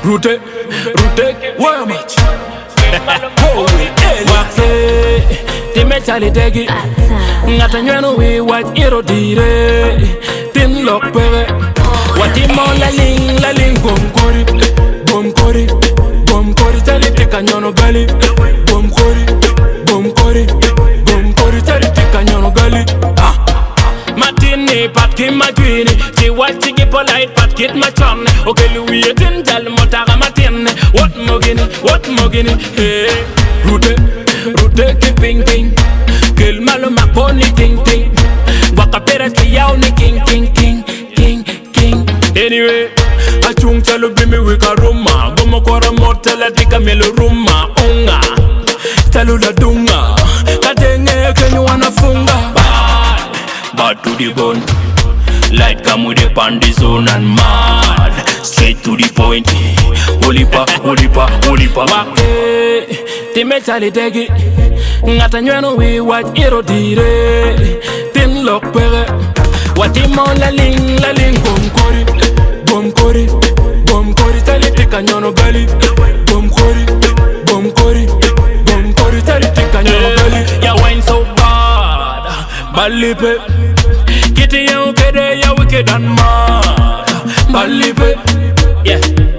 Route, where much? Oh, Wake, the metal degi. Natanyano we white hero dire. Tin lock pere. What the mon la ling gom kori, tell it canyono belly. Gom kori, tell it canyono belly. Matini, patkin matwini. She watch the polite, patkin machon. Okay, Louis, tin tell Motara Matin. What mogini, hey. Route, keeping king. Kill malo maponi ting. Waka pera kiyao ni king. Anyway, I chung tell you be me wika ruma. Gomo kora motela tika melo ruma. Unga, tell la dunga. Kadenge kenyu wanafunga. Bad to the bone. Light come with the pandy zone and mad. Straight to the point. Olipa. Wake, the metal degi. Natanyano we white hero dire. Tin lock pere. What the mon la ling gom kori, tell it canyono belly. Gom kori, tell it canyono belly. Ya wine so bad, balipe. Kitty you kede ya wicked and mad, balipe. Yeah.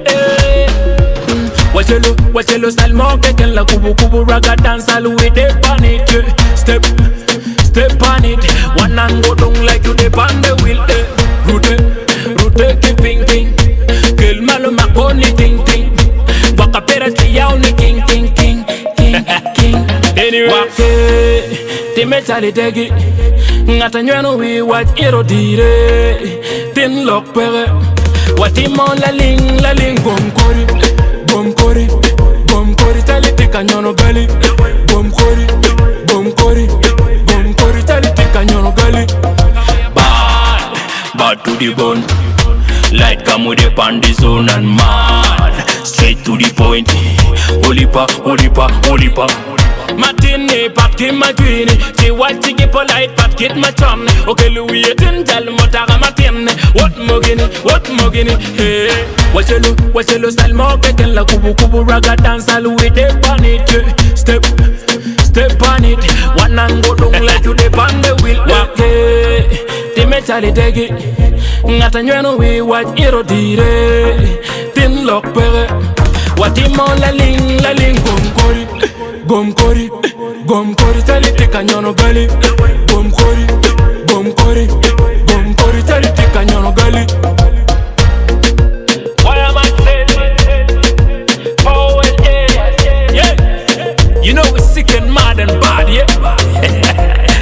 Wachelo style mo keken la kubu raga dance all with the panic. Step on it. One and go down like you dip on the wheel. Route keeping king. Kill malo makoni ting. Waka pera kiyao ni king. Anyway, Wake, the metal degi. Natanyano we white hero dire. Tin lock pere. What the mon la ling gom kori, tell it canyono belly. Gom kori, tell it canyono belly. Bad to the bone. Light come with the pandy zone and mad. Straight to the point. Olipa. Matini, patkin matwini. She watch the polite, patkin machon. Okay, Louis, tin tell Motara Matin. What mogini, hey. Wachelo style mo keken la kubu raga dance all with the panic. Step on it. One and go down like you dip on the wheel. Wake, the metal degi. Natanyano we white hero dire. Tin lock pere. What the mon la ling gom kori, tell it canyono belly. Gom kori, tell it canyono belly. Why am I saying? Forward, yeah. You know we're sick and mad and bad, yeah.